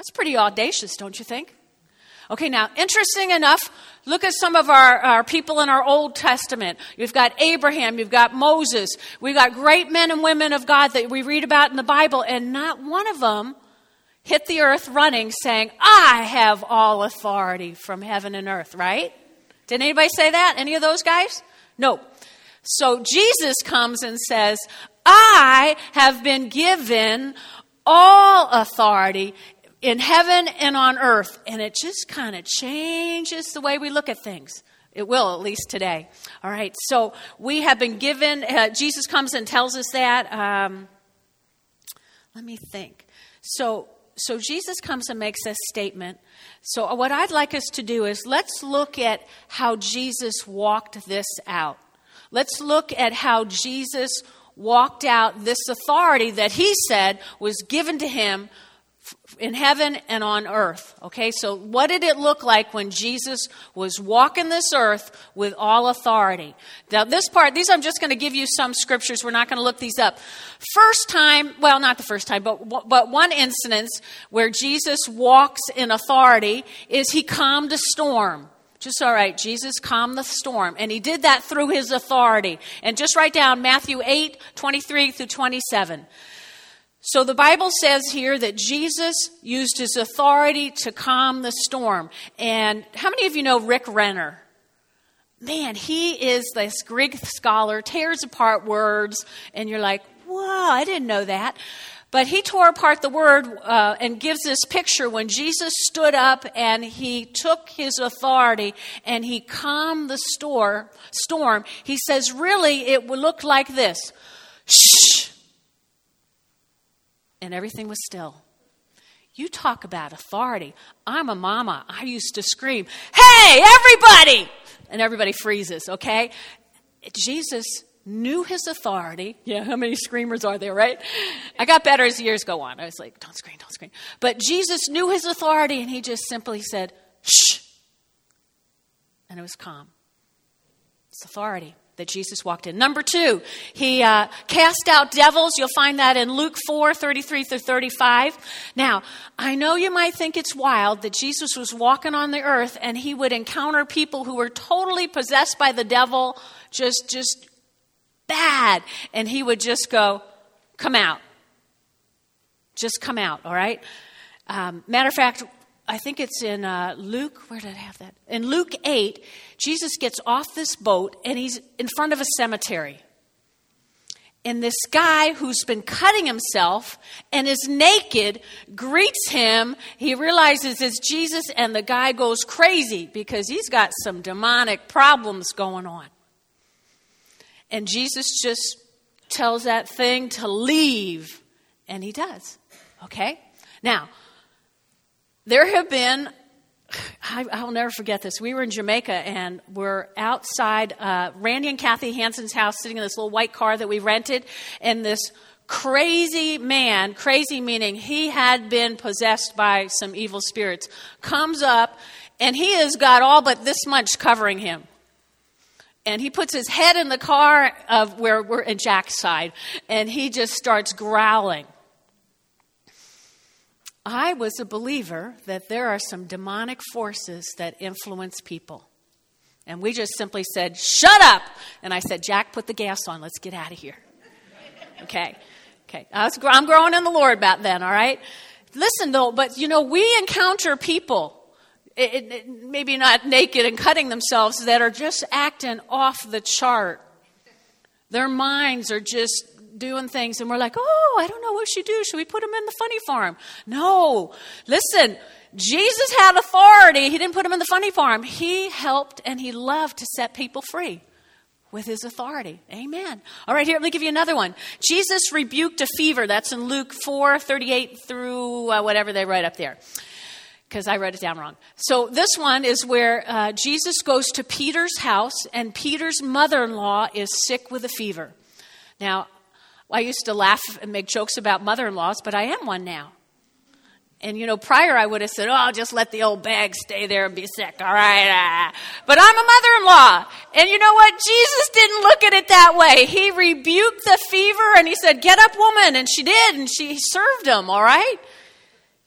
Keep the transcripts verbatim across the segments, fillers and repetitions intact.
That's pretty audacious, don't you think? Okay, now, interesting enough, look at some of our, our people in our Old Testament. You've got Abraham, you've got Moses. We've got great men and women of God that we read about in the Bible, and not one of them hit the earth running saying, I have all authority from heaven and earth, right? Did anybody say that? Any of those guys? No. So Jesus comes and says, I have been given all authority in heaven and on earth. And it just kind of changes the way we look at things. It will, at least today. All right, so we have been given, uh, Jesus comes and tells us that. Um, let me think. So, so Jesus comes and makes this statement. So what I'd like us to do is let's look at how Jesus walked this out. Let's look at how Jesus walked out this authority that he said was given to him in heaven and on earth. Okay, so what did it look like when Jesus was walking this earth with all authority? Now this part, these I'm just going to give you some scriptures. We're not going to look these up. First time, well, not the first time, but, but one instance where Jesus walks in authority is he calmed a storm. Just all right, Jesus calmed the storm. And he did that through his authority. And just write down Matthew eight, twenty-three through twenty-seven. So the Bible says here that Jesus used his authority to calm the storm. And how many of you know Rick Renner? Man, he is this Greek scholar, tears apart words, and you're like, whoa, I didn't know that. But he tore apart the word uh, and gives this picture when Jesus stood up and he took his authority and he calmed the store, storm. He says, really, it would look like this. Shh. And everything was still. You talk about authority. I'm a mama. I used to scream, hey, everybody! And everybody freezes, okay? Jesus knew his authority. Yeah, how many screamers are there, right? I got better as years go on. I was like, don't scream, don't scream. But Jesus knew his authority, and he just simply said, shh. And it was calm. It's authority that Jesus walked in. Number two, he uh, cast out devils. You'll find that in Luke four, thirty-three through thirty-five. Now, I know you might think it's wild that Jesus was walking on the earth and he would encounter people who were totally possessed by the devil, just, just bad. And he would just go, come out. Just come out, all right? Um, matter of fact, I think it's in uh, Luke, where did I have that? In Luke eight, Jesus gets off this boat and he's in front of a cemetery. And this guy who's been cutting himself and is naked greets him. He realizes it's Jesus, and the guy goes crazy because he's got some demonic problems going on. And Jesus just tells that thing to leave, and he does. Okay? Now, there have been, I, I'll never forget this. We were in Jamaica and we're outside uh, Randy and Kathy Hansen's house, sitting in this little white car that we rented. And this crazy man, crazy meaning he had been possessed by some evil spirits, comes up and he has got all but this much covering him. And he puts his head in the car of where we're in Jack's side, and he just starts growling. I was a believer that there are some demonic forces that influence people. And we just simply said, shut up. And I said, Jack, put the gas on. Let's get out of here. Okay. Okay. I was, I'm growing in the Lord about then, all right? Listen, though, but, you know, we encounter people, it, it, it, maybe not naked and cutting themselves, that are just acting off the chart. Their minds are just doing things, and we're like, oh, I don't know what should do. Should we put him in the funny farm? No. Listen, Jesus had authority. He didn't put him in the funny farm. He helped and he loved to set people free with his authority. Amen. All right, here, let me give you another one. Jesus rebuked a fever. That's in Luke four, thirty-eight through uh, whatever they write up there, because I wrote it down wrong. So this one is where uh, Jesus goes to Peter's house, and Peter's mother-in-law is sick with a fever. Now, I used to laugh and make jokes about mother-in-laws, but I am one now. And, you know, prior I would have said, oh, just let the old bag stay there and be sick, all right? Ah. But I'm a mother-in-law. And you know what? Jesus didn't look at it that way. He rebuked the fever, and he said, get up, woman. And she did, and she served him, all right?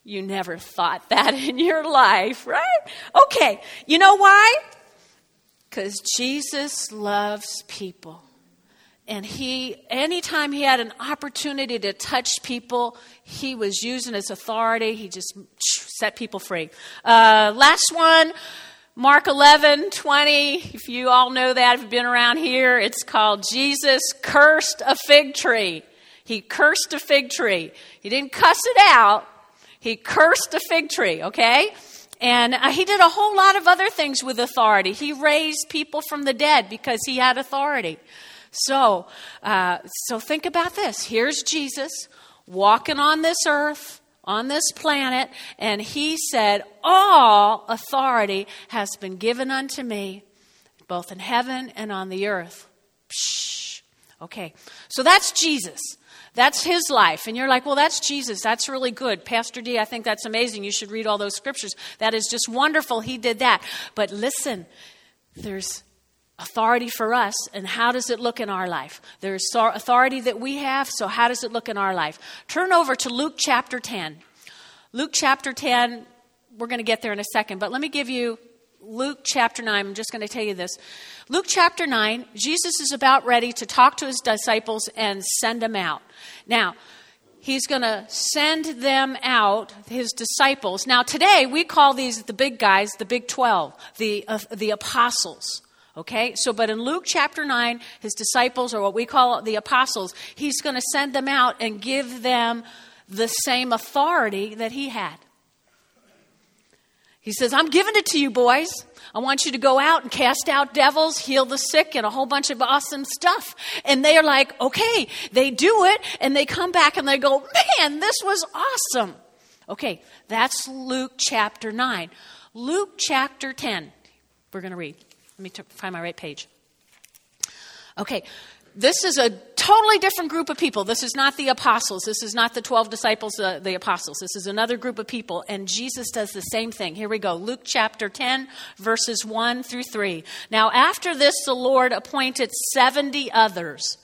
You never thought that in your life, right? Okay, you know why? Because Jesus loves people. And he, anytime he had an opportunity to touch people, he was using his authority. He just set people free. Uh, last one, Mark eleven twenty. If you all know that, if you've been around here, it's called Jesus Cursed a Fig Tree. He cursed a fig tree. He didn't cuss it out. He cursed a fig tree, okay? And uh, he did a whole lot of other things with authority. He raised people from the dead because he had authority. So, uh, so think about this. Here's Jesus walking on this earth, on this planet, and he said, all authority has been given unto me, both in heaven and on the earth. Psh. Okay, so that's Jesus. That's his life. And you're like, well, that's Jesus. That's really good. Pastor D, I think that's amazing. You should read all those scriptures. That is just wonderful. He did that. But listen, there's authority for us. And how does it look in our life? There's authority that we have. So how does it look in our life? Turn over to Luke chapter ten. Luke chapter ten, we're going to get there in a second. But let me give you Luke chapter nine. I'm just going to tell you this. Luke chapter nine, Jesus is about ready to talk to his disciples and send them out. Now, he's going to send them out, his disciples. Now, today we call these the big guys, the big twelve, the, uh, the apostles. Okay, so but in Luke chapter nine, his disciples, or what we call the apostles, he's going to send them out and give them the same authority that he had. He says, I'm giving it to you, boys. I want you to go out and cast out devils, heal the sick, and a whole bunch of awesome stuff. And they are like, okay, they do it, and they come back and they go, man, this was awesome. Okay, that's Luke chapter nine. Luke chapter ten, we're going to read. Let me t- find my right page. Okay, this is a totally different group of people. This is not the apostles. This is not the twelve disciples, uh, the apostles. This is another group of people. And Jesus does the same thing. Here we go. Luke chapter ten, verses one through three. Now, after this, the Lord appointed seventy others.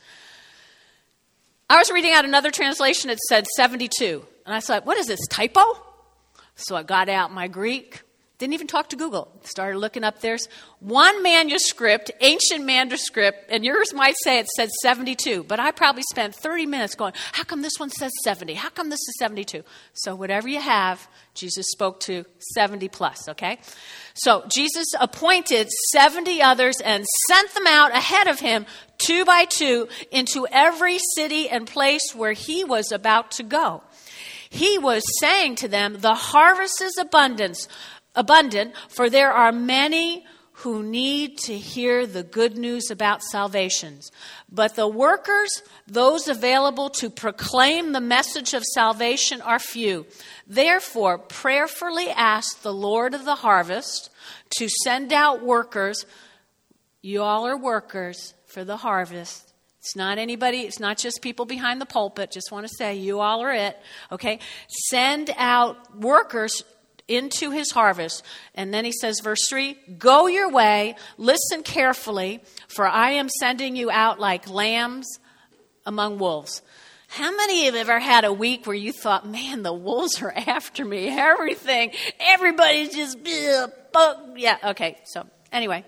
I was reading out another translation. It said seventy-two. And I thought, what is this, typo? So I got out my Greek. Didn't even talk to Google. Started looking up. There's one manuscript, ancient manuscript, and yours might say it said seventy-two. But I probably spent thirty minutes going, how come this one says seventy? How come this is seventy-two? So whatever you have, Jesus spoke to seventy plus, okay? So Jesus appointed seventy others and sent them out ahead of him, two by two, into every city and place where he was about to go. He was saying to them, the harvest is abundance. Abundant, for there are many who need to hear the good news about salvations. But the workers, those available to proclaim the message of salvation, are few. Therefore, prayerfully ask the Lord of the harvest to send out workers. You all are workers for the harvest. It's not anybody, it's not just people behind the pulpit. Just want to say, you all are it. Okay? Send out workers into his harvest. And then he says, verse three, go your way, listen carefully, for I am sending you out like lambs among wolves. How many of you have ever had a week where you thought, man, the wolves are after me, everything, everybody's just, yeah, okay, so anyway.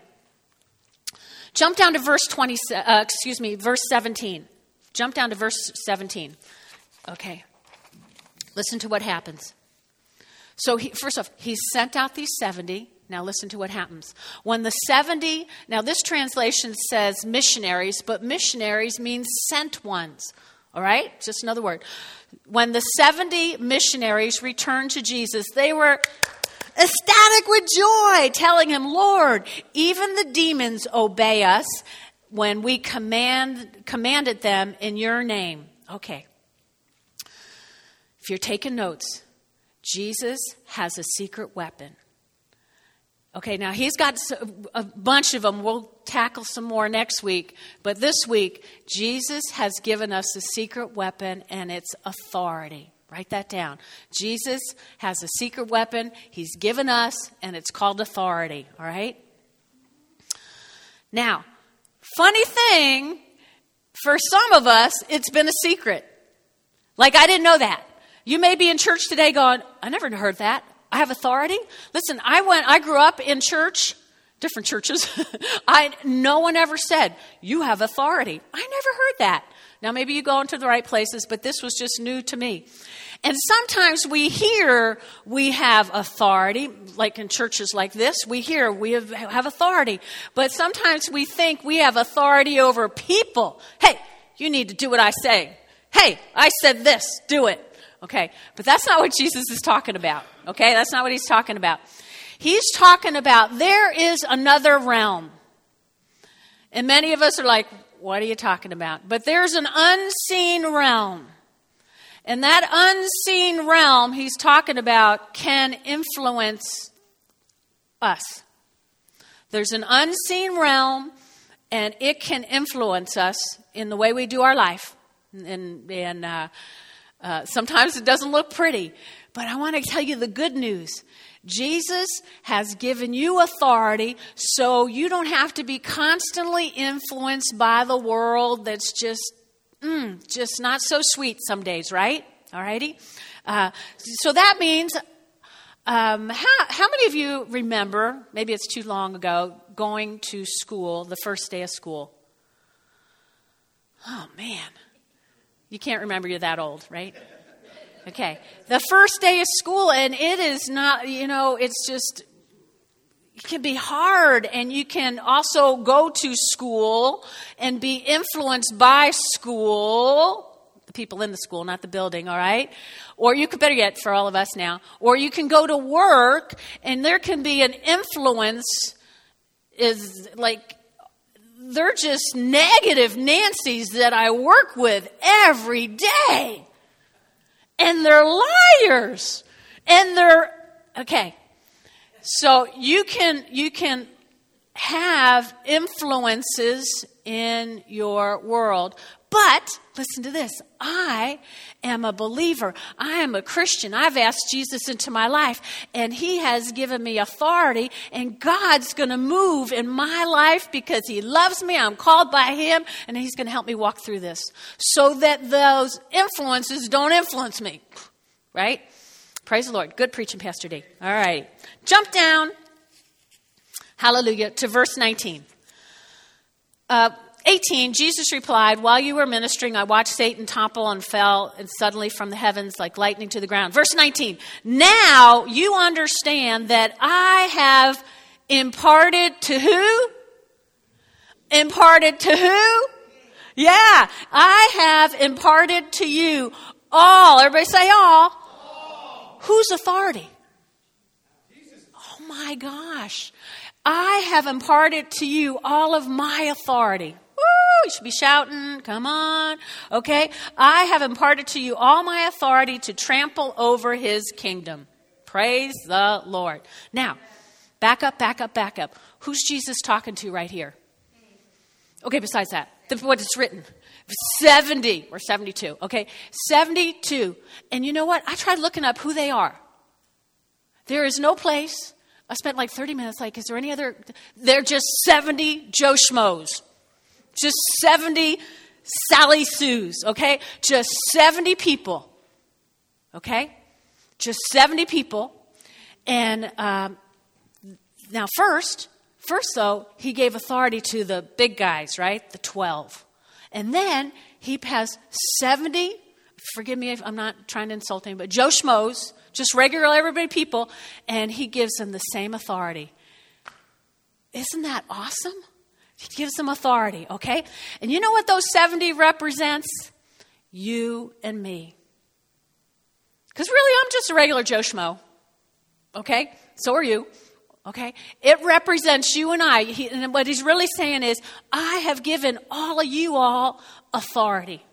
Jump down to verse twenty, uh, excuse me, verse seventeen. Jump down to verse seventeen. Okay. Listen to what happens. So he, first off, he sent out these seventy. Now listen to what happens. When the seventy, now this translation says missionaries, but missionaries means sent ones. All right? Just another word. When the seventy missionaries returned to Jesus, they were ecstatic with joy, telling him, Lord, even the demons obey us when we command commanded them in your name. Okay. If you're taking notes, Jesus has a secret weapon. Okay, now he's got a bunch of them. We'll tackle some more next week. But this week, Jesus has given us a secret weapon, and it's authority. Write that down. Jesus has a secret weapon he's given us, and it's called authority. All right? Now, funny thing, for some of us, it's been a secret. Like, I didn't know that. You may be in church today going, I never heard that. I have authority. Listen, I went, I grew up in church, different churches. I, no one ever said, you have authority. I never heard that. Now, maybe you go into the right places, but this was just new to me. And sometimes we hear we have authority, like in churches like this, we hear we have, have authority. But sometimes we think we have authority over people. Hey, you need to do what I say. Hey, I said this, do it. Okay, but that's not what Jesus is talking about. Okay, that's not what he's talking about. He's talking about there is another realm. And many of us are like, what are you talking about? But there's an unseen realm. And that unseen realm he's talking about can influence us. There's an unseen realm, and it can influence us in the way we do our life. And, and uh, uh, sometimes it doesn't look pretty. But I want to tell you the good news. Jesus has given you authority so you don't have to be constantly influenced by the world that's just, mm, just not so sweet some days, right? All righty. Uh, so that means, um, how, how many of you remember, maybe it's too long ago, going to school, the first day of school? Oh, man. You can't remember, you're that old, right? Okay, the first day of school, and it is not, you know, it's just, it can be hard, and you can also go to school and be influenced by school, the people in the school, not the building, all right? Or you could, better yet, for all of us now, or you can go to work, and there can be an influence, is like, they're just negative Nancy's that I work with every day. And they're liars. And they're, okay. So you can, you can have influences in your world. But, listen to this, I am a believer. I am a Christian. I've asked Jesus into my life, and he has given me authority, and God's going to move in my life because he loves me. I'm called by him, and he's going to help me walk through this so that those influences don't influence me, right? Praise the Lord. Good preaching, Pastor D. All right. Jump down, hallelujah, to verse nineteen. Uh, eighteen, Jesus replied, while you were ministering, I watched Satan topple and fell and suddenly from the heavens like lightning to the ground. Verse nineteen, now you understand that I have imparted to who? Imparted to who? Yeah, I have imparted to you all. Everybody say all. all. Whose authority? Jesus. Oh my gosh. I have imparted to you all of my authority. You should be shouting, come on, okay? I have imparted to you all my authority to trample over his kingdom. Praise the Lord. Now, back up, back up, back up. Who's Jesus talking to right here? Okay, besides that, what it's written. seventy or seventy-two, okay? seventy-two. And you know what? I tried looking up who they are. There is no place. I spent like thirty minutes like, is there any other? They're just seventy Joe Schmoes. Just seventy Sally Sues, okay? Just seventy people, okay? Just seventy people. And um, now first, first though, he gave authority to the big guys, right? The twelve. And then he has seventy, forgive me if I'm not trying to insult anybody, but Joe Schmoes, just regular everybody people, and he gives them the same authority. Isn't that awesome? He gives them authority, okay? And you know what those seventy represents? You and me. Because really, I'm just a regular Joe Schmo, okay? So are you, okay? It represents you and I. He, and what he's really saying is, I have given all of you all authority.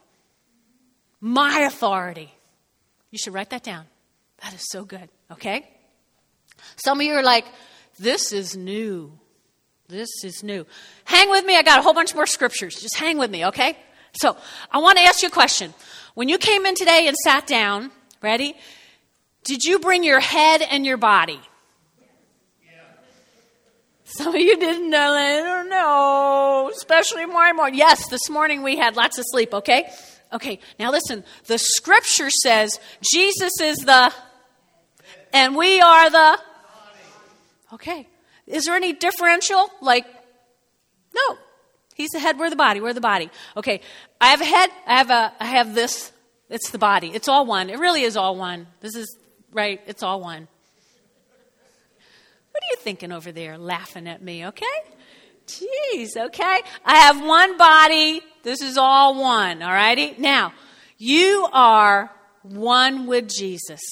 My authority. You should write that down. That is so good, okay? Some of you are like, this is new. This is new. Hang with me. I got a whole bunch more scriptures. Just hang with me, okay? So I want to ask you a question. When you came in today and sat down, ready? Did you bring your head and your body? Yeah. Some of you didn't know. I don't know. Especially my morning. Yes, this morning we had lots of sleep, okay? Okay, now listen. The scripture says Jesus is the, and we are the. Okay. Is there any differential? Like, no. He's the head, we're the body, we're the body. Okay, I have a head, I have a, I have this. It's the body. It's all one. It really is all one. This is, right, it's all one. What are you thinking over there, laughing at me, okay? Jeez, okay? I have one body. This is all one, all righty? Now, you are one with Jesus.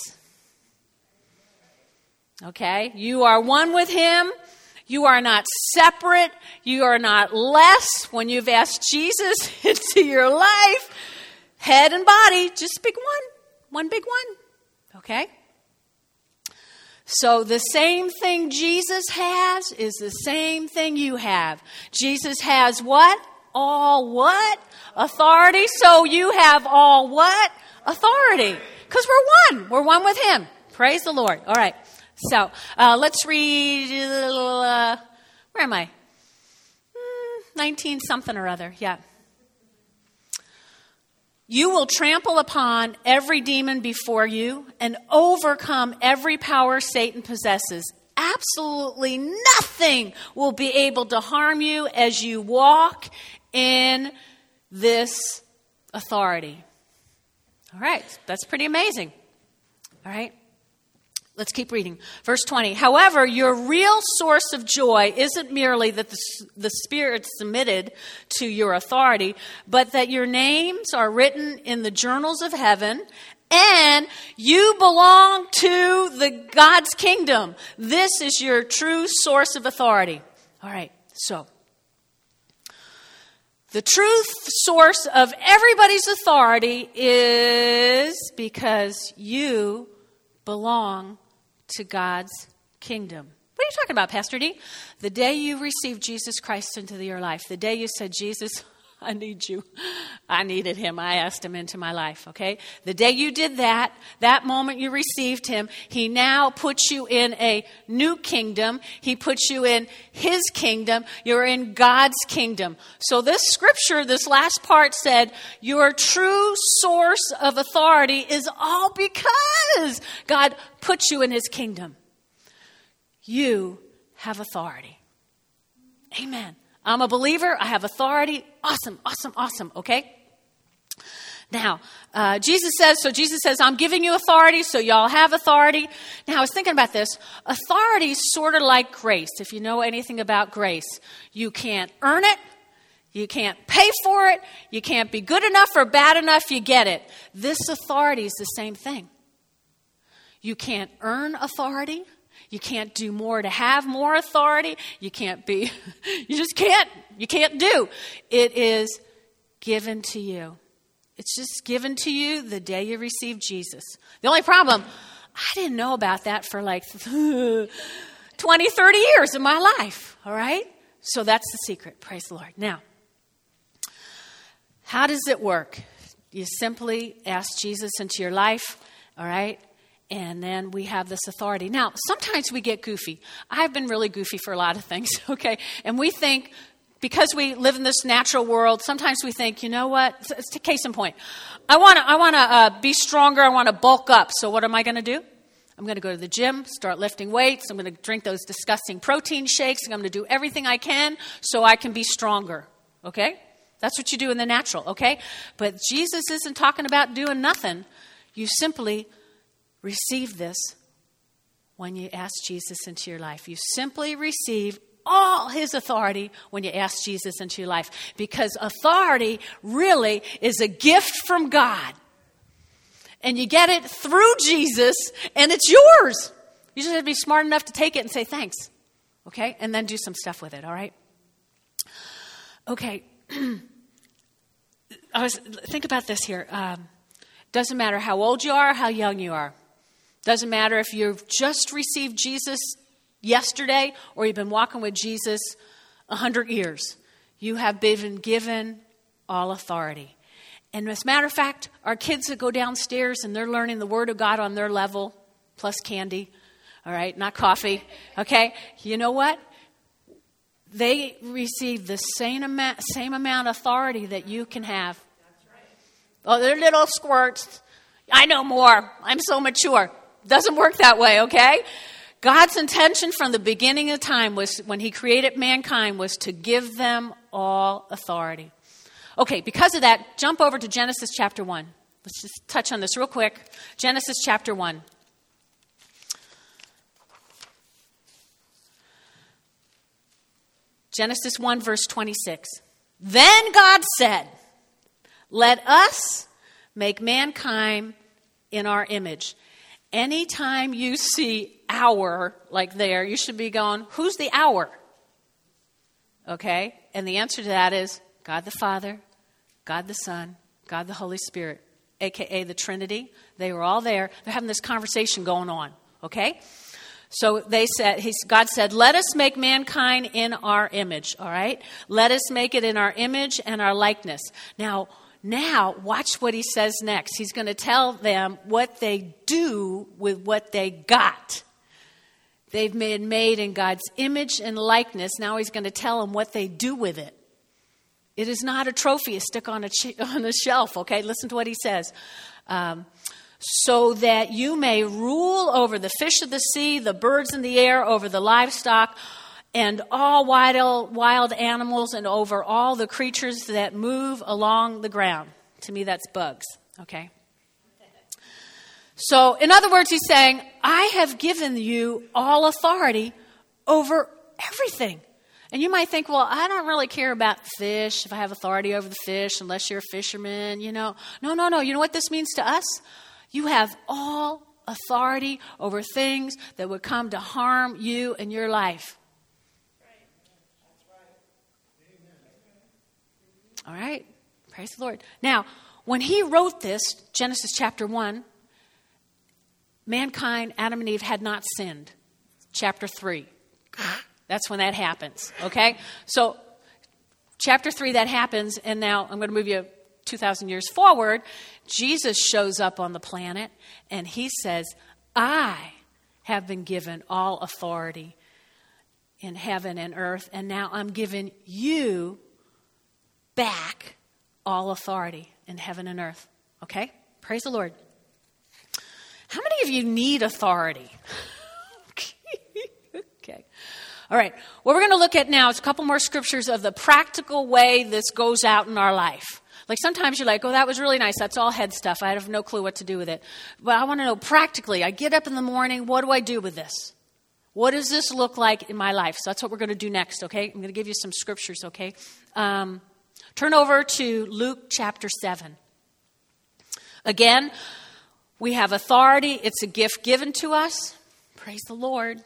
Okay? You are one with him. You are not separate. You are not less when you've asked Jesus into your life. Head and body, just big one. One big one. Okay? So the same thing Jesus has is the same thing you have. Jesus has what? All what? Authority. So you have all what? Authority. Because we're one. We're one with him. Praise the Lord. All right. So uh, let's read, uh, where am I? Mm, nineteen something or other. Yeah. You will trample upon every demon before you and overcome every power Satan possesses. Absolutely nothing will be able to harm you as you walk in this authority. All right, that's pretty amazing. All right, let's keep reading. Verse twenty. However, your real source of joy isn't merely that the, the Spirit submitted to your authority, but that your names are written in the journals of heaven and you belong to the God's kingdom. This is your true source of authority. All right, so the truth source of everybody's authority is because you belong to God's kingdom. What are you talking about, Pastor D? The day you received Jesus Christ into your life, the day you said, Jesus, I need you. I needed him. I asked him into my life, okay? The day you did that, that moment you received him, he now puts you in a new kingdom. He puts you in his kingdom. You're in God's kingdom. So this scripture, this last part said, your true source of authority is all because God puts you in his kingdom. You have authority. Amen. I'm a believer. I have authority. Awesome, awesome, awesome. Okay? Now, uh, Jesus says, so Jesus says, I'm giving you authority, so y'all have authority. Now, I was thinking about this. Authority is sort of like grace. If you know anything about grace, you can't earn it. You can't pay for it. You can't be good enough or bad enough. You get it. This authority is the same thing. You can't earn authority. You can't do more to have more authority. You can't be, you just can't, you can't do. It is given to you. It's just given to you the day you receive Jesus. The only problem, I didn't know about that for like twenty, thirty years of my life. All right? So that's the secret. Praise the Lord. Now, how does it work? You simply ask Jesus into your life. All right? And then we have this authority. Now, sometimes we get goofy. I've been really goofy for a lot of things, okay? And we think, because we live in this natural world, sometimes we think, you know what? It's a case in point. I want to I want to uh, be stronger. I want to bulk up. So what am I going to do? I'm going to go to the gym, start lifting weights. I'm going to drink those disgusting protein shakes. And I'm going to do everything I can so I can be stronger, okay? That's what you do in the natural, okay? But Jesus isn't talking about doing nothing. You simply receive this when you ask Jesus into your life. You simply receive all his authority when you ask Jesus into your life. Because authority really is a gift from God. And you get it through Jesus, and it's yours. You just have to be smart enough to take it and say thanks. Okay? And then do some stuff with it, all right? Okay. I was think about this here. Um, doesn't matter how old you are, how young you are. Doesn't matter if you've just received Jesus yesterday or you've been walking with Jesus a hundred years. You have been given all authority. And as a matter of fact, our kids that go downstairs and they're learning the Word of God on their level, plus candy, all right, not coffee, okay? You know what? They receive the same amount, same amount of authority that you can have. Oh, they're little squirts. I know more. I'm so mature. Doesn't work that way, okay? God's intention from the beginning of time was, when he created mankind, was to give them all authority. Okay, because of that, jump over to Genesis chapter one. Let's just touch on this real quick. Genesis chapter one. Genesis one, verse twenty-six. Then God said, let us make mankind in our image. Anytime you see our like there, you should be going, who's the our? Okay? And the answer to that is God the Father, God the Son, God the Holy Spirit, a k a the Trinity. They were all there. They're having this conversation going on. Okay? So they said, he, God said, let us make mankind in our image. All right? Let us make it in our image and our likeness. Now, Now, watch what he says next. He's going to tell them what they do with what they got. They've been made in God's image and likeness. Now he's going to tell them what they do with it. It is not a trophy you stick on a, ch- on a shelf, okay? Listen to what he says. Um, so that you may rule over the fish of the sea, the birds in the air, over the livestock, and all wild, wild animals, and over all the creatures that move along the ground. To me, that's bugs, okay? So, in other words, he's saying, I have given you all authority over everything. And you might think, well, I don't really care about fish, if I have authority over the fish, unless you're a fisherman, you know. No, no, no. You know what this means to us? You have all authority over things that would come to harm you and your life. All right. Praise the Lord. Now, when he wrote this, Genesis chapter one, mankind, Adam and Eve, had not sinned. Chapter three. That's when that happens. Okay? So, chapter three, that happens. And now I'm going to move you two thousand years forward. Jesus shows up on the planet and he says, I have been given all authority in heaven and earth. And now I'm giving you back all authority in heaven and earth. Okay? Praise the Lord. How many of you need authority? Okay. All right. What we're going to look at now is a couple more scriptures of the practical way this goes out in our life. Like sometimes you're like, oh, that was really nice. That's all head stuff. I have no clue what to do with it. But I want to know practically. I get up in the morning. What do I do with this? What does this look like in my life? So that's what we're going to do next, okay? I'm going to give you some scriptures, okay? Um, turn over to Luke chapter seven. Again, we have authority. It's a gift given to us. Praise the Lord.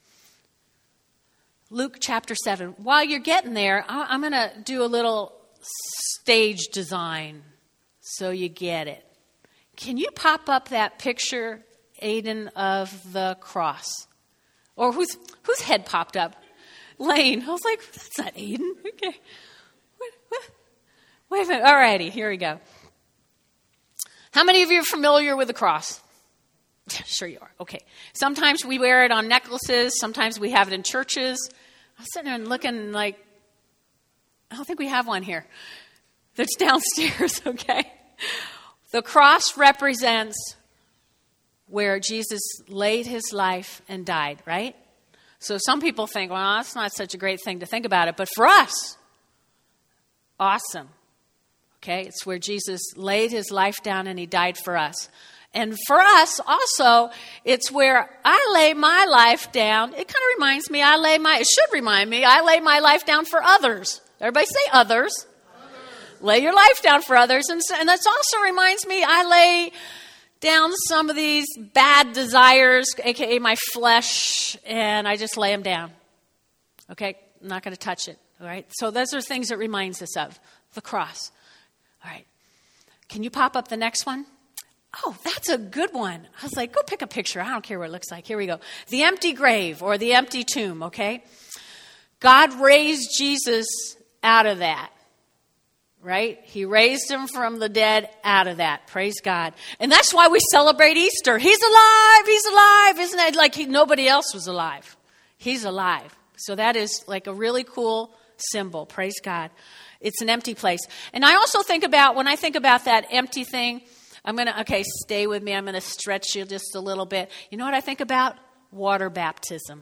Luke chapter seven. While you're getting there, I'm going to do a little stage design so you get it. Can you pop up that picture, Aiden, of the cross? Or whose whose head popped up? Lane. I was like, that's not Aiden. Okay. What, what? Wait a minute. All righty. Here we go. How many of you are familiar with the cross? Sure you are. Okay. Sometimes we wear it on necklaces. Sometimes we have it in churches. I was sitting there and looking like, I don't think we have one here. That's downstairs, okay? The cross represents where Jesus laid his life and died, right? So some people think, well, that's not such a great thing to think about it. But for us, awesome. Okay? It's where Jesus laid his life down and he died for us. And for us also, it's where I lay my life down. It kind of reminds me, I lay my, it should remind me, I lay my life down for others. Everybody say others. Others. Lay your life down for others. And, and that also reminds me, I lay down some of these bad desires, a k a my flesh, and I just lay them down. Okay? I'm not going to touch it. All right? So those are things it reminds us of. The cross. All right. Can you pop up the next one? Oh, that's a good one. I was like, go pick a picture. I don't care what it looks like. Here we go. The empty grave or the empty tomb, okay? God raised Jesus out of that, right? He raised him from the dead out of that. Praise God. And that's why we celebrate Easter. He's alive. He's alive. Isn't it like he, nobody else was alive? He's alive. So that is like a really cool symbol. Praise God. It's an empty place. And I also think about, when I think about that empty thing, I'm going to, okay, stay with me. I'm going to stretch you just a little bit. You know what I think about? Water baptism.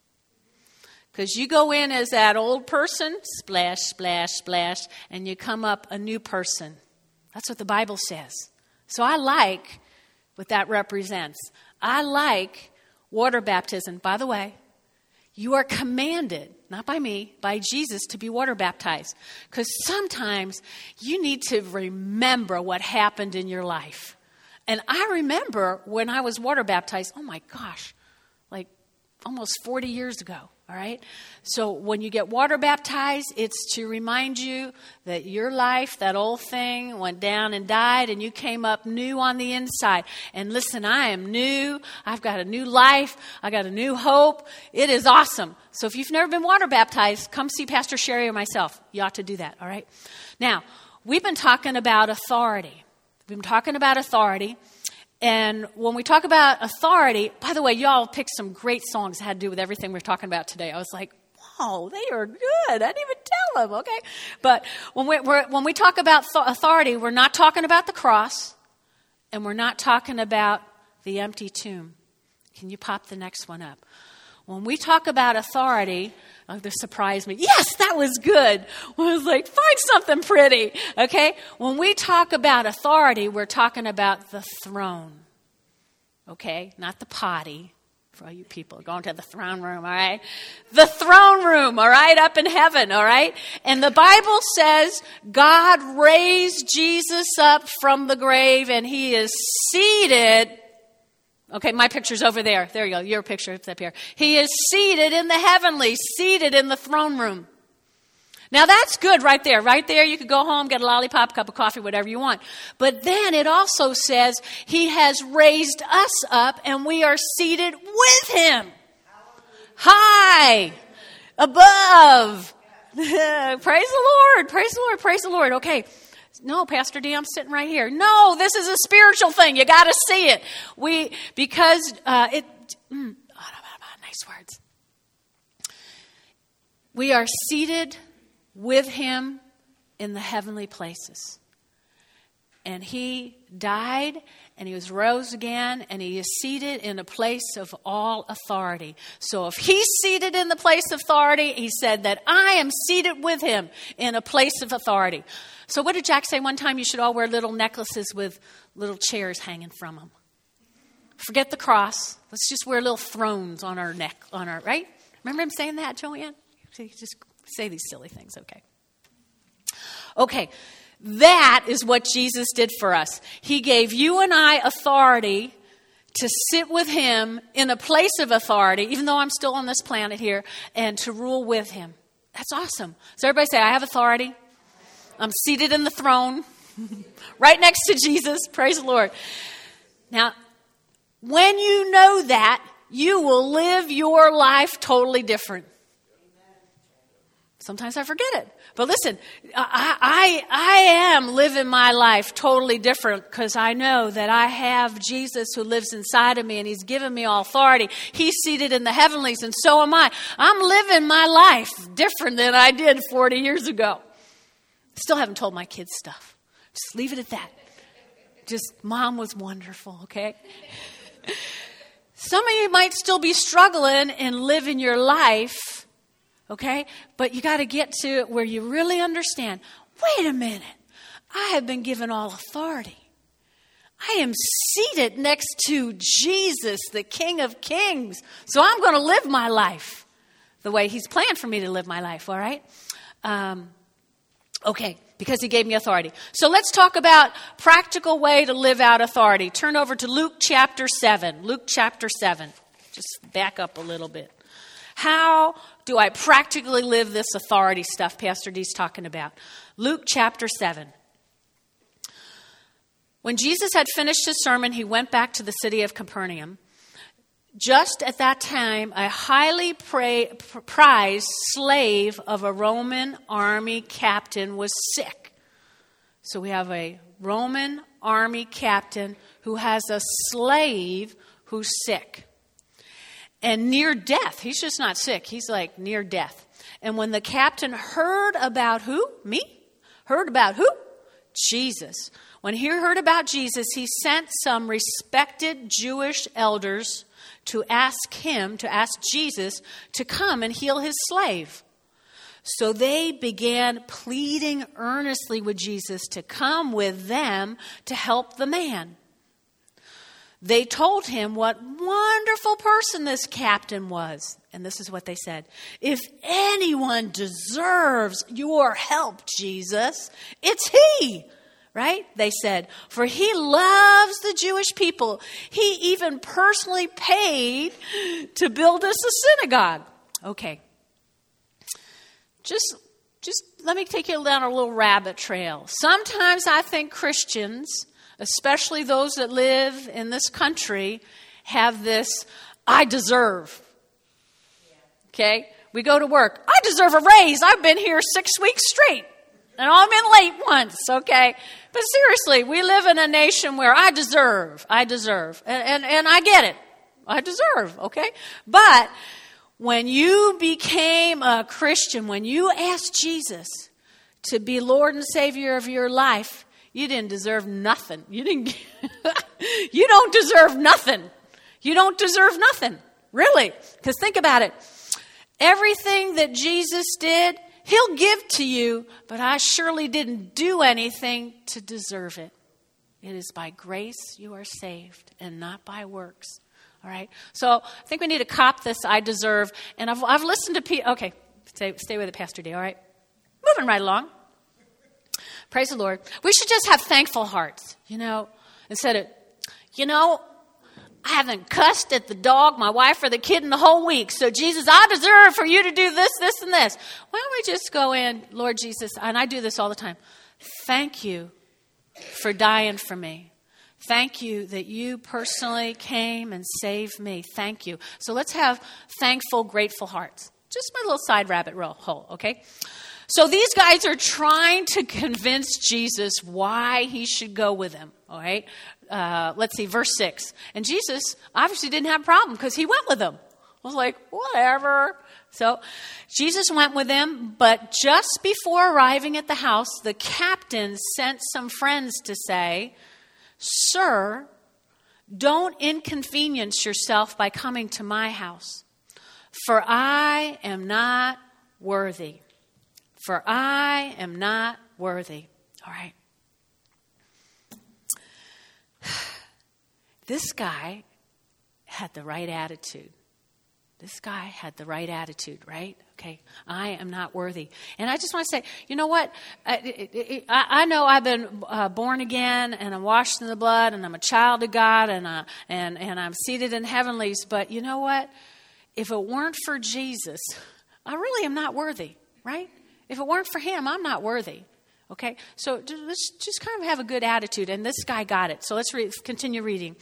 Because you go in as that old person, splash, splash, splash, and you come up a new person. That's what the Bible says. So I like what that represents. I like water baptism. By the way, you are commanded, not by me, by Jesus, to be water baptized. Because sometimes you need to remember what happened in your life. And I remember when I was water baptized, oh my gosh, like almost forty years ago. All right. So when you get water baptized, it's to remind you that your life, that old thing, went down and died, and you came up new on the inside. And listen, I am new. I've got a new life. I got a new hope. It is awesome. So if you've never been water baptized, come see Pastor Sherry or myself. You ought to do that. All right. Now, we've been talking about authority. We've been talking about authority. And when we talk about authority, by the way, y'all picked some great songs that had to do with everything we're talking about today. I was like, wow, they are good. I didn't even tell them, okay? But when we we're, when we talk about th- authority, we're not talking about the cross, and we're not talking about the empty tomb. Can you pop the next one up? When we talk about authority, oh, this surprised me. Yes, that was good. I was like, find something pretty, okay? When we talk about authority, we're talking about the throne, okay? Not the potty. For all you people going to the throne room, all right? The throne room, all right, up in heaven, all right? And the Bible says God raised Jesus up from the grave, and he is seated. Okay, my picture's over there. There you go. Your picture is up here. He is seated in the heavenly, seated in the throne room. Now that's good right there. Right there, you could go home, get a lollipop, cup of coffee, whatever you want. But then it also says he has raised us up and we are seated with him. High, above. Praise the Lord. Praise the Lord. Praise the Lord. Okay. No, Pastor D, I'm sitting right here. No, this is a spiritual thing. You got to see it. We, because uh, it, mm, nice words. We are seated with him in the heavenly places. And he died and he was rose again and he is seated in a place of all authority. So if he's seated in the place of authority, he said that I am seated with him in a place of authority. So what did Jack say one time? You should all wear little necklaces with little chairs hanging from them. Forget the cross. Let's just wear little thrones on our neck, on our, right? Remember him saying that, Joanne? Just say these silly things, okay? Okay, that is what Jesus did for us. He gave you and I authority to sit with him in a place of authority, even though I'm still on this planet here, and to rule with him. That's awesome. So everybody say, I have authority. I'm seated in the throne, right next to Jesus. Praise the Lord. Now, when you know that, you will live your life totally different. Sometimes I forget it. But listen, I, I, I am living my life totally different because I know that I have Jesus who lives inside of me and he's given me all authority. He's seated in the heavenlies and so am I. I'm living my life different than I did forty years ago. Still haven't told my kids stuff. Just leave it at that. Just, Mom was wonderful, okay? Some of you might still be struggling and living your life, okay? But you got to get to it where you really understand, wait a minute, I have been given all authority. I am seated next to Jesus, the King of Kings. So I'm going to live my life the way he's planned for me to live my life, all right? Um, okay, because he gave me authority. So let's talk about practical way to live out authority. Turn over to Luke chapter seven. Luke chapter seven. Just back up a little bit. How do I practically live this authority stuff Pastor D's talking about? Luke chapter seven. When Jesus had finished his sermon, he went back to the city of Capernaum. Just at that time, a highly pra- prized slave of a Roman army captain was sick. So we have a Roman army captain who has a slave who's sick. And near death. He's just not sick. He's like near death. And when the captain heard about who? Me? Heard about who? Jesus. When he heard about Jesus, he sent some respected Jewish elders to ask him, to ask Jesus, to come and heal his slave. So they began pleading earnestly with Jesus to come with them to help the man. They told him what wonderful person this captain was. And this is what they said. If anyone deserves your help, Jesus, it's he. Right? They said, for he loves the Jewish people. He even personally paid to build us a synagogue. Okay. Just, just let me take you down a little rabbit trail. Sometimes I think Christians, especially those that live in this country, have this, I deserve. Okay? We go to work. I deserve a raise. I've been here six weeks straight. And I've been late once, okay? But seriously, we live in a nation where I deserve, I deserve. And, and, and I get it. I deserve, okay? But when you became a Christian, when you asked Jesus to be Lord and Savior of your life, you didn't deserve nothing. You didn't. You don't deserve nothing. You don't deserve nothing, really. Because think about it. Everything that Jesus did, he'll give to you, but I surely didn't do anything to deserve it. It is by grace you are saved and not by works. All right? So I think we need to cop this I deserve. And I've, I've listened to people. Okay, stay, stay with it, Pastor D, all right? Moving right along. Praise the Lord. We should just have thankful hearts, you know, instead of, you know, I haven't cussed at the dog, my wife, or the kid in the whole week. So, Jesus, I deserve for you to do this, this, and this. Why don't we just go in, Lord Jesus, and I do this all the time. Thank you for dying for me. Thank you that you personally came and saved me. Thank you. So let's have thankful, grateful hearts. Just my little side rabbit hole, okay? So these guys are trying to convince Jesus why he should go with them, all right? Uh, let's see, verse six. And Jesus obviously didn't have a problem because he went with them. I was like, whatever. So Jesus went with them, but just before arriving at the house, the captain sent some friends to say, Sir, don't inconvenience yourself by coming to my house, for I am not worthy. For I am not worthy. All right. This guy had the right attitude. This guy had the right attitude, right? Okay, I am not worthy. And I just want to say, you know what? I, I, I know I've been uh, born again, and I'm washed in the blood, and I'm a child of God, and, uh, and, and I'm seated in heavenlies. But you know what? If it weren't for Jesus, I really am not worthy, right? If it weren't for him, I'm not worthy. Okay, so let's just kind of have a good attitude. And this guy got it. So let's re- continue reading.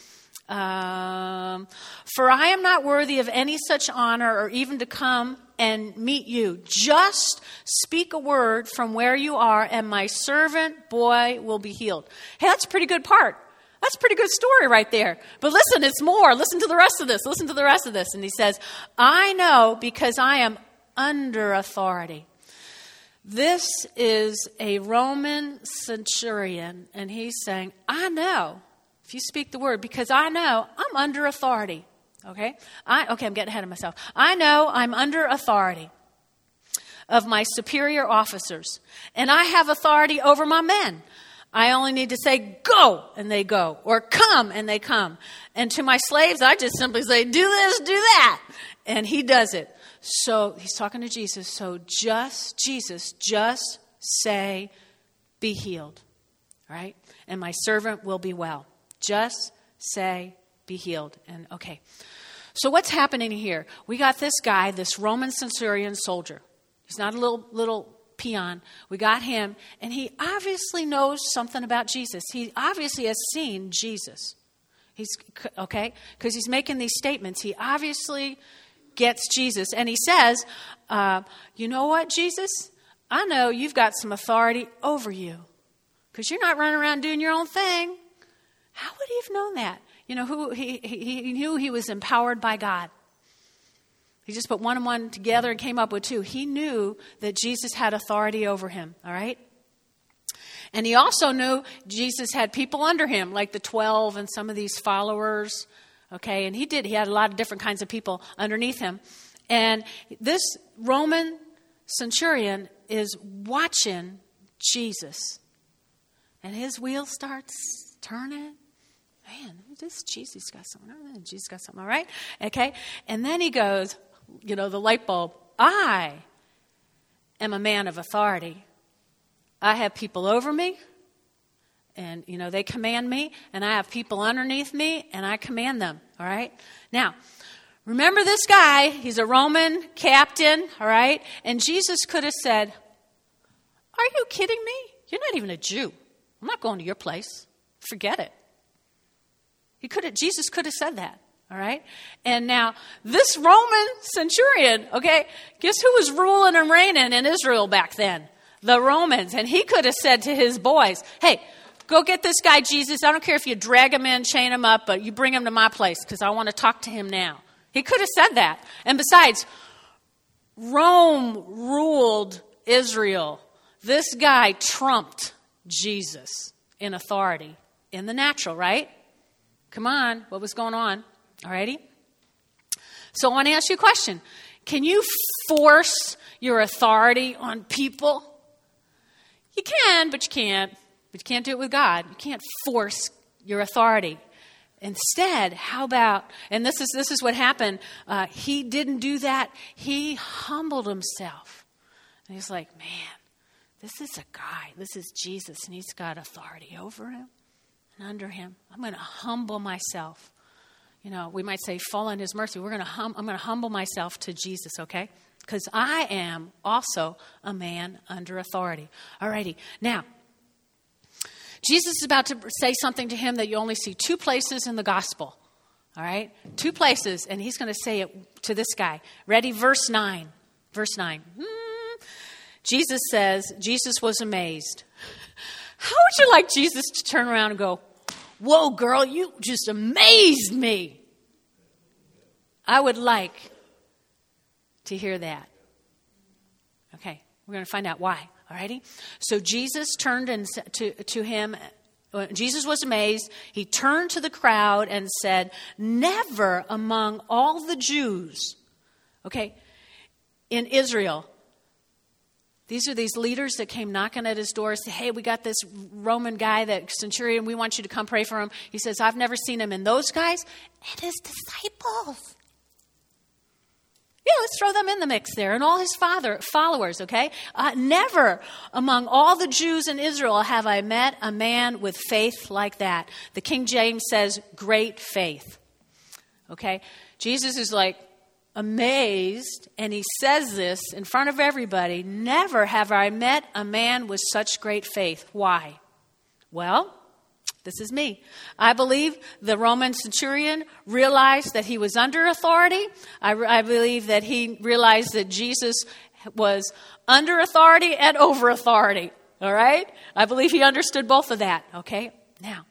Um, For I am not worthy of any such honor or even to come and meet you. Just speak a word from where you are and my servant boy will be healed. Hey, that's a pretty good part. That's a pretty good story right there. But listen, it's more. Listen to the rest of this. Listen to the rest of this. And he says, I know because I am under authority. This is a Roman centurion, and he's saying, I know, if you speak the word, because I know I'm under authority, okay? I Okay, I'm getting ahead of myself. I know I'm under authority of my superior officers, and I have authority over my men. I only need to say, go, and they go, or come, and they come. And to my slaves, I just simply say, do this, do that, and he does it. So he's talking to Jesus. So just, Jesus, just say, be healed. All right? And my servant will be well. Just say, be healed. And okay. So what's happening here? We got this guy, this Roman centurion soldier. He's not a little, little peon. We got him. And he obviously knows something about Jesus. He obviously has seen Jesus. He's, okay? Because he's making these statements. He obviously gets Jesus. And he says, uh, you know what, Jesus? I know you've got some authority over you because you're not running around doing your own thing. How would he have known that? You know, who he, he, he knew he was empowered by God. He just put one and one together and came up with two. He knew that Jesus had authority over him, all right? And he also knew Jesus had people under him, like the twelve and some of these followers. Okay, and he did. He had a lot of different kinds of people underneath him. And this Roman centurion is watching Jesus. And his wheel starts turning. Man, this Jesus got something. Jesus got something, all right? Okay, and then he goes, you know, the light bulb. I am a man of authority. I have people over me, and, you know, they command me, and I have people underneath me, and I command them, all right? Now, remember this guy, he's a Roman captain, all right? And Jesus could have said, are you kidding me? You're not even a Jew. I'm not going to your place. Forget it. He could have, Jesus could have said that, all right? And now, this Roman centurion, okay, guess who was ruling and reigning in Israel back then? The Romans. And he could have said to his boys, hey, go get this guy Jesus. I don't care if you drag him in, chain him up, but you bring him to my place because I want to talk to him now. He could have said that. And besides, Rome ruled Israel. This guy trumped Jesus in authority in the natural, right? Come on, what was going on? All righty? So I want to ask you a question. Can you force your authority on people? You can, but you can't. But you can't do it with God. You can't force your authority. Instead, how about, and this is this is what happened, uh, he didn't do that. He humbled himself. And he's like, man, this is a guy. This is Jesus, and he's got authority over him and under him. I'm going to humble myself. You know, we might say, fall in his mercy. We're going to hum, I'm going to humble myself to Jesus, okay? Because I am also a man under authority. All righty. Now, Jesus is about to say something to him that you only see two places in the gospel. All right? Two places, and he's going to say it to this guy. Ready? Verse nine. Verse nine. Hmm. Jesus says, Jesus was amazed. How would you like Jesus to turn around and go, whoa, girl, you just amazed me? I would like to hear that. Okay, we're going to find out why. All righty? So Jesus turned and to, to him. Jesus was amazed. He turned to the crowd and said, never among all the Jews, okay, in Israel. These are these leaders that came knocking at his door and said, hey, we got this Roman guy, that centurion. We want you to come pray for him. He says, I've never seen him. And those guys and his disciples. Yeah, let's throw them in the mix there. And all his father followers, okay? Uh, never among all the Jews in Israel have I met a man with faith like that. The King James says, great faith. Okay? Jesus is like amazed, and he says this in front of everybody. Never have I met a man with such great faith. Why? Well, this is me. I believe the Roman centurion realized that he was under authority. I, I believe that he realized that Jesus was under authority and over authority. All right? I believe he understood both of that. Okay? Now,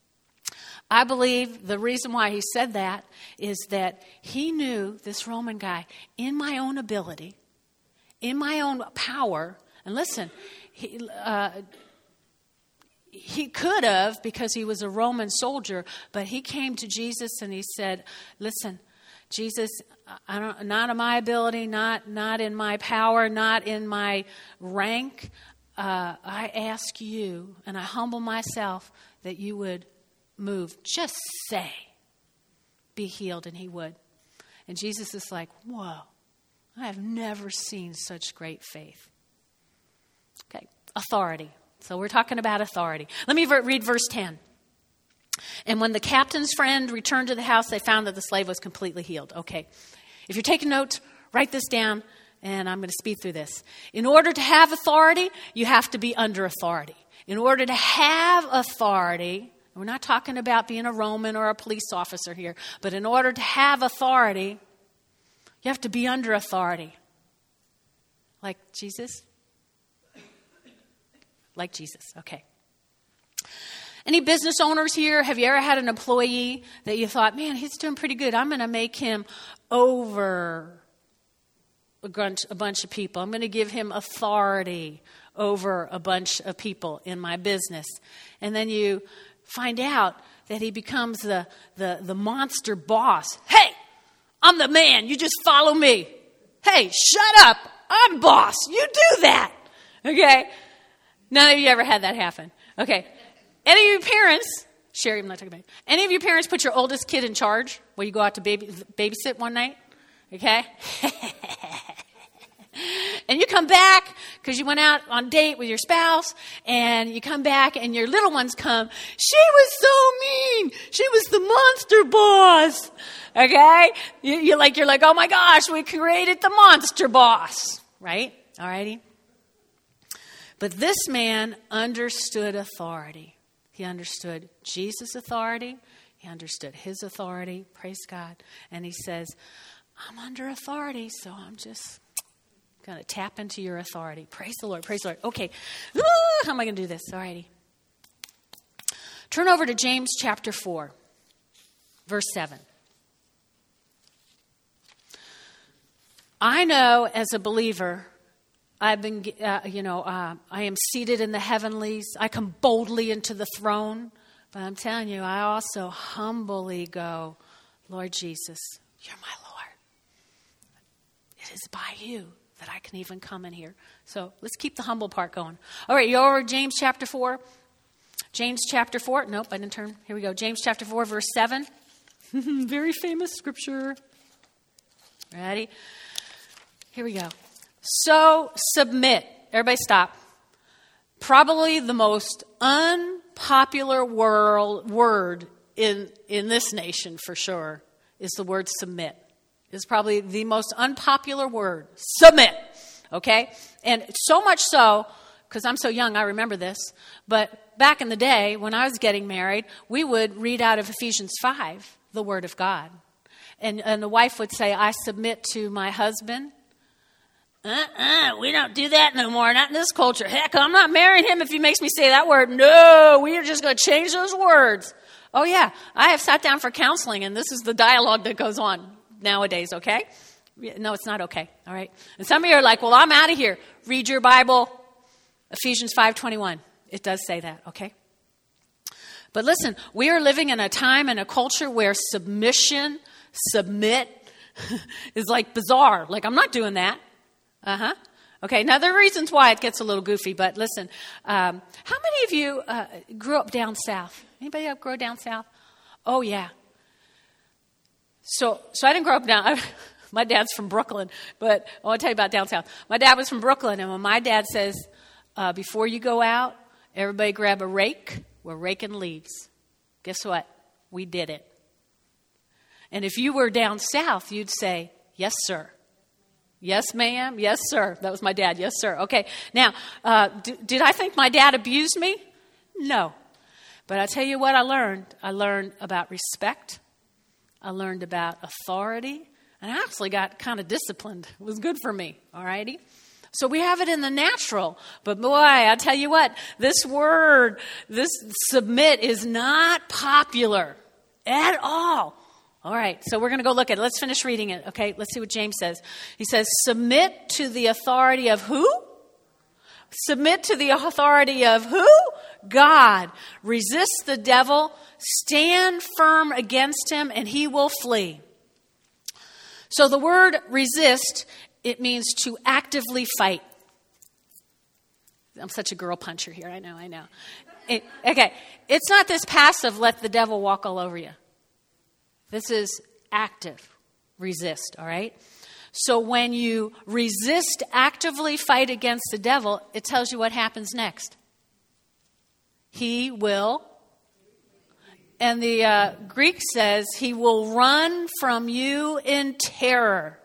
I believe the reason why he said that is that he knew, this Roman guy, in my own ability, in my own power, and listen, he... Uh, He could have, because he was a Roman soldier, but he came to Jesus and he said, listen, Jesus, I don't, not in my ability, not, not in my power, not in my rank. Uh, I ask you, and I humble myself, that you would move. Just say, be healed, and he would. And Jesus is like, whoa, I have never seen such great faith. Okay, authority. So we're talking about authority. Let me ver- read verse ten. And when the captain's friend returned to the house, they found that the slave was completely healed. Okay. If you're taking notes, write this down, and I'm going to speed through this. In order to have authority, you have to be under authority. In order to have authority, we're not talking about being a Roman or a police officer here, but in order to have authority, you have to be under authority. Like Jesus? Like Jesus, okay. Any business owners here? Have you ever had an employee that you thought, man, he's doing pretty good. I'm going to make him over a bunch, a bunch of people. I'm going to give him authority over a bunch of people in my business. And then you find out that he becomes the, the, the monster boss. Hey, I'm the man. You just follow me. Hey, shut up. I'm boss. You do that. Okay? None of you ever had that happen. Okay. Any of your parents, Sherry, I'm not talking about you. Any of your parents put your oldest kid in charge while you go out to baby, babysit one night? Okay? And you come back because you went out on a date with your spouse, and you come back and your little ones come. She was so mean. She was the monster boss. Okay? You, you're like, you're like, oh my gosh, we created the monster boss. Right? All righty? But this man understood authority. He understood Jesus' authority. He understood his authority. Praise God. And he says, I'm under authority, so I'm just going to tap into your authority. Praise the Lord. Praise the Lord. Okay. Ooh, how am I going to do this? All righty. Turn over to James chapter four, verse seven. I know as a believer, I've been, uh, you know, uh, I am seated in the heavenlies. I come boldly into the throne. But I'm telling you, I also humbly go, Lord Jesus, you're my Lord. It is by you that I can even come in here. So let's keep the humble part going. All right, you over James chapter four? James chapter four. Nope, I didn't turn. Here we go. James chapter four, verse seven. Very famous scripture. Ready? Here we go. So submit. Everybody stop. Probably the most unpopular world, word in, in this nation for sure is the word submit. It's probably the most unpopular word. Submit. Okay? And so much so, because I'm so young, I remember this, but back in the day when I was getting married, we would read out of Ephesians five, the word of God. And, and the wife would say, I submit to my husband. Uh-uh, we don't do that no more, not in this culture. Heck, I'm not marrying him if he makes me say that word. No, we are just going to change those words. Oh, yeah, I have sat down for counseling, and this is the dialogue that goes on nowadays, okay? No, it's not okay, all right? And some of you are like, well, I'm out of here. Read your Bible, Ephesians five twenty-one. It does say that, okay? But listen, we are living in a time and a culture where submission, submit, is like bizarre. Like, I'm not doing that. Uh-huh. Okay, now there are reasons why it gets a little goofy, but listen, um, how many of you uh, grew up down south? Anybody up grow down south? Oh, yeah. So so I didn't grow up down, I, my dad's from Brooklyn, but I want to tell you about down south. My dad was from Brooklyn, and when my dad says, uh, before you go out, everybody grab a rake, we're raking leaves. Guess what? We did it. And if you were down south, you'd say, yes, sir. Yes, ma'am. Yes, sir. That was my dad. Yes, sir. Okay. Now, uh, d- did I think my dad abused me? No. But I tell you what I learned. I learned about respect. I learned about authority. And I actually got kind of disciplined. It was good for me. All righty? So we have it in the natural. But boy, I tell you what, this word, this submit is not popular at all. All right, so we're going to go look at it. Let's finish reading it, okay? Let's see what James says. He says, submit to the authority of who? Submit to the authority of who? God. Resist the devil. Stand firm against him, and he will flee. So the word resist, it means to actively fight. I'm such a girl puncher here. I know, I know. It, okay, it's not this passive, let the devil walk all over you. This is active, resist, all right? So when you resist, actively fight against the devil, it tells you what happens next. He will, and the uh, Greek says, he will run from you in terror.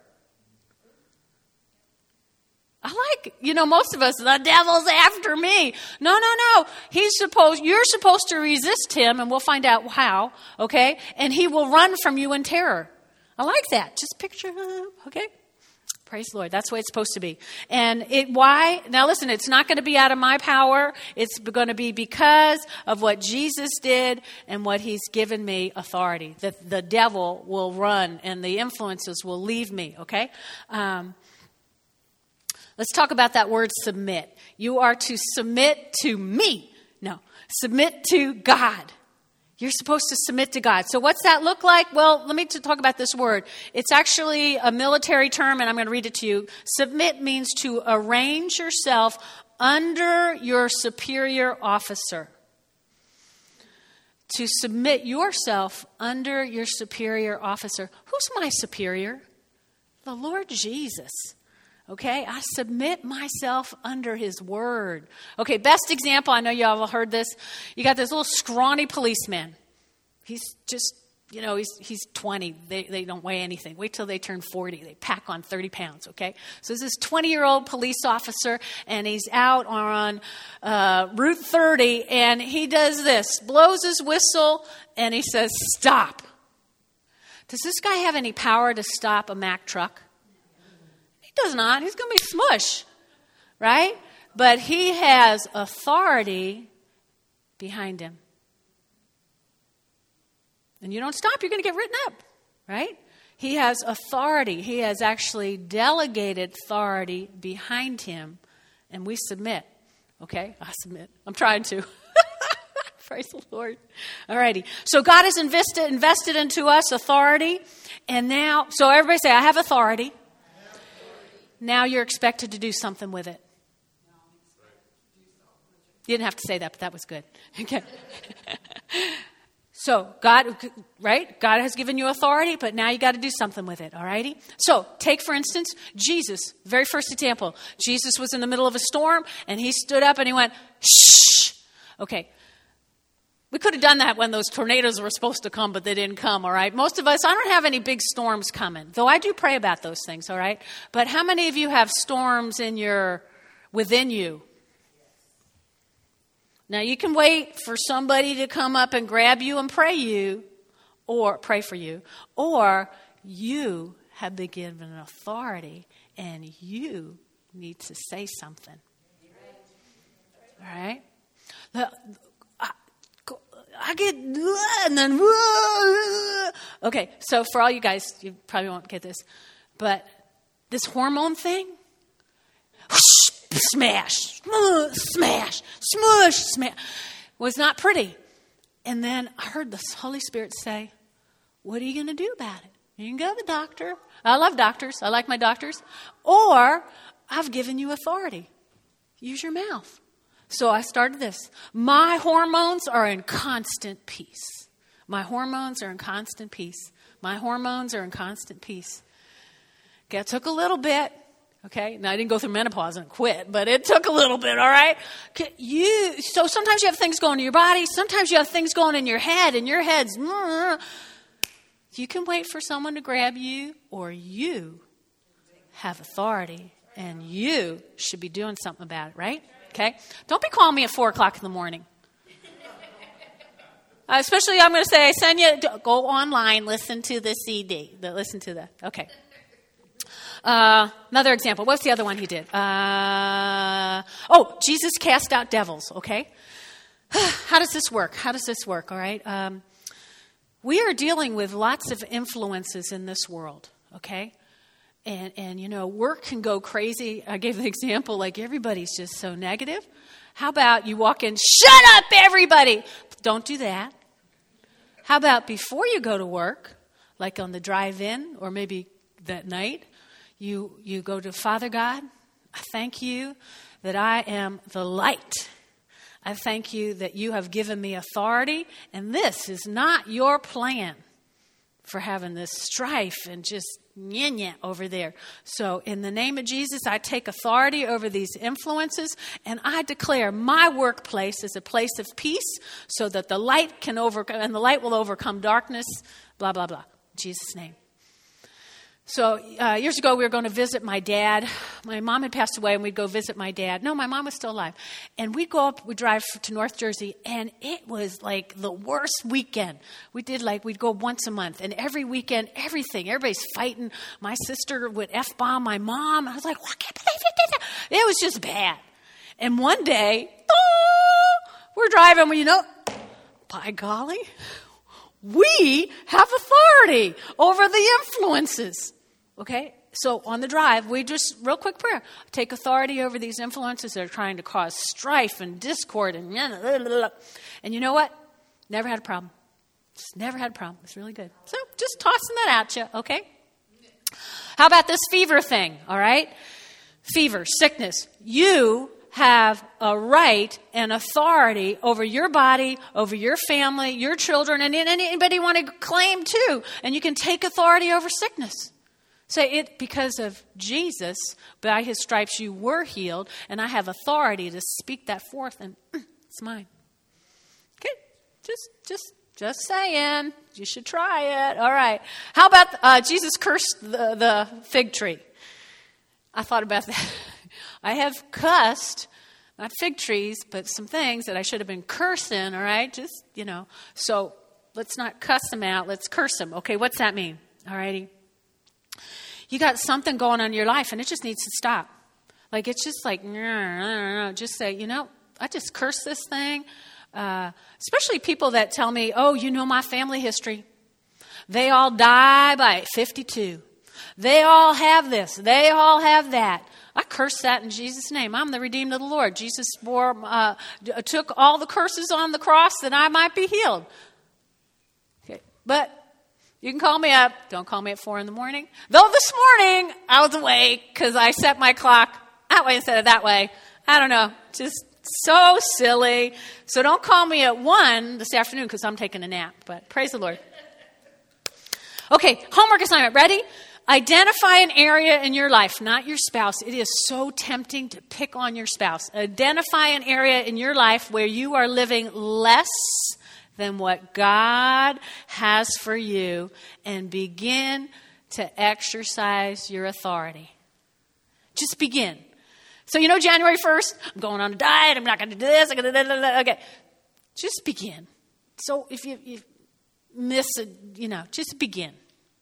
I like, you know, most of us, the devil's after me. No, no, no. He's supposed, you're supposed to resist him, and we'll find out how, okay? And he will run from you in terror. I like that. Just picture, okay? Praise the Lord. That's the way it's supposed to be. And it, why? Now listen, it's not going to be out of my power. It's going to be because of what Jesus did and what he's given me authority. That the devil will run and the influences will leave me, okay? Um, Let's talk about that word submit. You are to submit to me. No, submit to God. You're supposed to submit to God. So what's that look like? Well, let me talk about this word. It's actually a military term, and I'm going to read it to you. Submit means to arrange yourself under your superior officer. To submit yourself under your superior officer. Who's my superior? The Lord Jesus. Okay, I submit myself under his word. Okay, best example, I know you all have heard this. You got this little scrawny policeman. He's just, you know, he's he's twenty. They they don't weigh anything. Wait till they turn forty. They pack on thirty pounds, okay? So this twenty-year-old police officer, and he's out on uh, Route thirty, and he does this, blows his whistle, and he says, stop. Does this guy have any power to stop a Mack truck? Does not. He's going to be smush, right? But he has authority behind him. And you don't stop, you're going to get written up, right? He has authority. He has actually delegated authority behind him, and we submit. Okay? I submit. I'm trying to. Praise the Lord. All righty. So God has invested, invested into us authority, and now, so everybody say, I have authority. Now you're expected to do something with it. You didn't have to say that, but that was good. Okay. So God, right? God has given you authority, but now you got to do something with it. All righty. So take, for instance, Jesus, very first example. Jesus was in the middle of a storm, and he stood up and he went, shh. Okay. We could have done that when those tornadoes were supposed to come, but they didn't come, all right? Most of us, I don't have any big storms coming, though I do pray about those things, all right? But how many of you have storms in your, within you? Now, you can wait for somebody to come up and grab you and pray you, or pray for you, or you have been given authority and you need to say something. All right? The, I get, and then, okay, so for all you guys, you probably won't get this, but this hormone thing, smash, smash, smush, smash, was not pretty. And then I heard the Holy Spirit say, what are you going to do about it? You can go to the doctor. I love doctors. I like my doctors. Or I've given you authority. Use your mouth. So I started this. My hormones are in constant peace. My hormones are in constant peace. My hormones are in constant peace. Okay, it took a little bit. Okay, now I didn't go through menopause and quit, but it took a little bit, all right? You, so sometimes you have things going in your body. Sometimes you have things going in your head, and your head's... You can wait for someone to grab you, or you have authority, and you should be doing something about it, right? Okay? Don't be calling me at four o'clock in the morning. Uh, especially, I'm going to say, Senya, go online, listen to the C D. Listen to that. Okay. Uh, another example. What's the other one he did? Uh, oh, Jesus cast out devils, okay? How does this work? How does this work, all right? Um, we are dealing with lots of influences in this world, okay? And, and, you know, work can go crazy. I gave the example, like, everybody's just so negative. How about you walk in, shut up, everybody. Don't do that. How about before you go to work, like on the drive-in or maybe that night, you, you go to Father God, I thank you that I am the light. I thank you that you have given me authority, and this is not your plan for having this strife and just nya over there. So in the name of Jesus, I take authority over these influences, and I declare my workplace is a place of peace so that the light can overcome, and the light will overcome darkness, blah, blah, blah. In Jesus' name. So uh, years ago, we were going to visit my dad. My mom had passed away, and we'd go visit my dad. No, my mom was still alive. And we'd go up, we'd drive to North Jersey, and it was like the worst weekend. We did like, we'd go once a month, and every weekend, everything, everybody's fighting. My sister would F-bomb my mom. I was like, well, I can't believe you did that. It was just bad. And one day, oh, we're driving, well, you know, by golly, we have authority over the influences. Okay? so on the drive, we just, real quick prayer, take authority over these influences that are trying to cause strife and discord. And, and you know what? Never had a problem. Just never had a problem. It's really good. So just tossing that at you, okay? How about this fever thing, all right? Fever, sickness. You have a right and authority over your body, over your family, your children, and anybody want to claim too. And you can take authority over sickness. Say it because of Jesus, by his stripes you were healed, and I have authority to speak that forth, and it's mine. Okay, just, just, just saying. You should try it. All right. How about uh, Jesus cursed the, the fig tree? I thought about that. I have cussed, not fig trees, but some things that I should have been cursing, all right? Just, you know. So let's not cuss them out. Let's curse them. Okay, what's that mean? All righty. You got something going on in your life, and it just needs to stop. Like, it's just like, no, no, no. Just say, you know, I just curse this thing. Uh, especially people that tell me, oh, you know my family history. They all die by fifty-two. They all have this. They all have that. I curse that in Jesus' name. I'm the redeemed of the Lord. Jesus bore, uh, took all the curses on the cross that I might be healed. Okay, but you can call me up. Don't call me at four in the morning. Though this morning I was awake because I set my clock that way instead of that way. I don't know. Just so silly. So don't call me at one this afternoon because I'm taking a nap. But praise the Lord. Okay, homework assignment. Ready? Identify an area in your life, not your spouse. It is so tempting to pick on your spouse. Identify an area in your life where you are living less than what God has for you and begin to exercise your authority. Just begin. So, you know, January first, I'm going on a diet. I'm not going to do this. I'm going to do that. Okay. Just begin. So if you, you miss it, you know, just begin.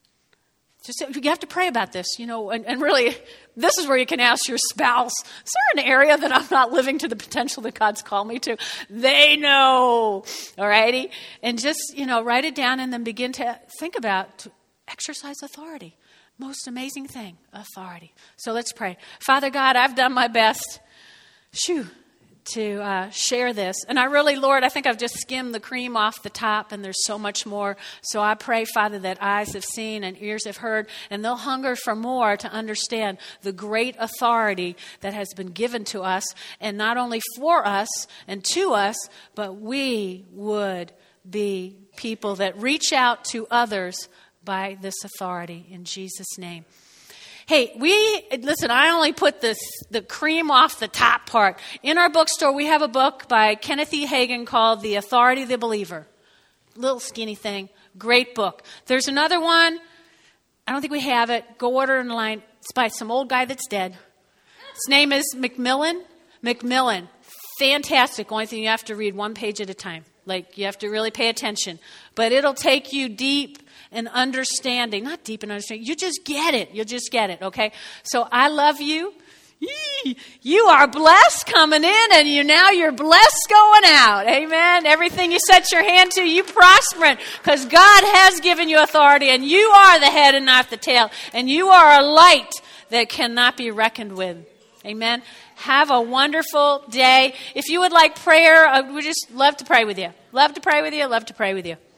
Just, you have to pray about this, you know, and, and really, this is where you can ask your spouse, is there an area that I'm not living to the potential that God's called me to? They know, all righty? And just, you know, write it down and then begin to think about, to exercise authority. Most amazing thing, authority. So let's pray. Father God, I've done my best, shoo, to uh, share this. And I really, Lord, I think I've just skimmed the cream off the top, and there's so much more. So I pray, Father, that eyes have seen and ears have heard, and they'll hunger for more to understand the great authority that has been given to us, and not only for us and to us, but we would be people that reach out to others by this authority in Jesus' name. Hey, we, listen, I only put this, the cream off the top part. In our bookstore, we have a book by Kenneth E. Hagin called The Authority of the Believer. Little skinny thing. Great book. There's another one. I don't think we have it. Go order it in line. It's by some old guy that's dead. His name is Macmillan. Macmillan. Fantastic. Only thing you have to read one page at a time. Like, you have to really pay attention. But it'll take you deep in understanding. Not deep in understanding. You just get it. You'll just get it, okay? So I love you. Yee. You are blessed coming in, and you now you're blessed going out. Amen. Everything you set your hand to, you prospering, because God has given you authority, and you are the head and not the tail. And you are a light that cannot be reckoned with. Amen. Have a wonderful day. If you would like prayer, I would just love to pray with you. Love to pray with you. Love to pray with you.